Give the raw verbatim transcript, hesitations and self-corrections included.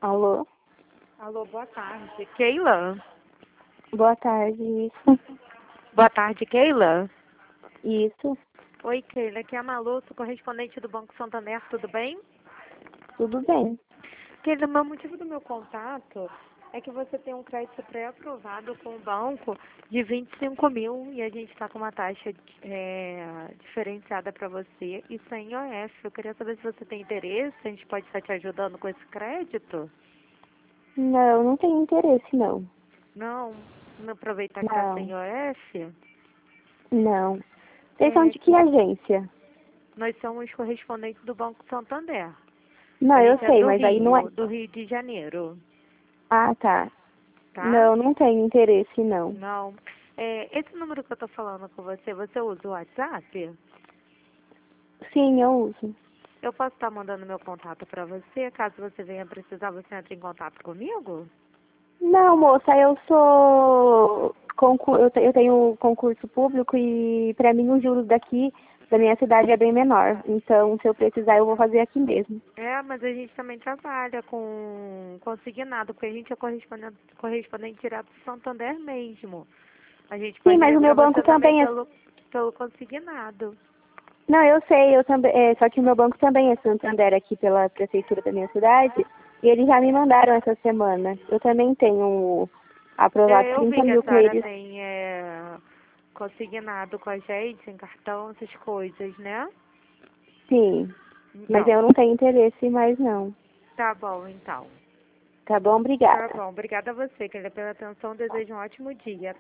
Alô? Alô, boa tarde. Keila? Boa tarde, isso. Boa tarde, Keila. Isso, Oi, Keila. Aqui é a Malu, sou correspondente do Banco Santander, tudo bem? tudo bem. Keila, o motivo do meu contato é que você tem um crédito pré-aprovado com o banco de vinte e cinco mil e a gente está com uma taxa é, diferenciada para você. Isso é em O F. Eu queria saber se você tem interesse, a gente pode estar te ajudando com esse crédito? Não, não tenho interesse, não. Não? Não aproveitar que está sem Não, O F? não. Vocês são É, de que agência? nós somos correspondentes do Banco Santander. Não, A eu gente é sei, do mas aí não é... Rio, do Rio de Janeiro, Ah, tá. tá? Não, não tenho interesse, não. Não. É, esse número que eu tô falando com você, você usa o WhatsApp? Sim, eu uso. Eu posso estar mandando meu contato para você, caso você venha precisar, você entre em contato comigo? Não, moça, eu sou... Concur... Eu te- eu tenho concurso público e pra mim os juros daqui da minha cidade é bem menor. Então, se eu precisar, eu vou fazer aqui mesmo. É, mas a gente também trabalha com consignado, porque a gente é correspondente, correspondente direto do Santander mesmo. A gente Sim, pode mas ver o meu para banco você também também é... pelo, pelo consignado. Não, eu sei, eu também, é, só que o meu banco também é Santander aqui pela prefeitura da minha cidade, e eles já me mandaram essa semana. Eu também tenho aprovado É, eu vi trinta que a mil com senhora eles. tem é, consignado com a gente, em cartão, essas coisas, né? Sim, mas Então, eu não tenho interesse mais não. tá bom, então. Tá bom? Tá Obrigada. bom, obrigada a você, Keila, pela atenção. Desejo um ótimo dia.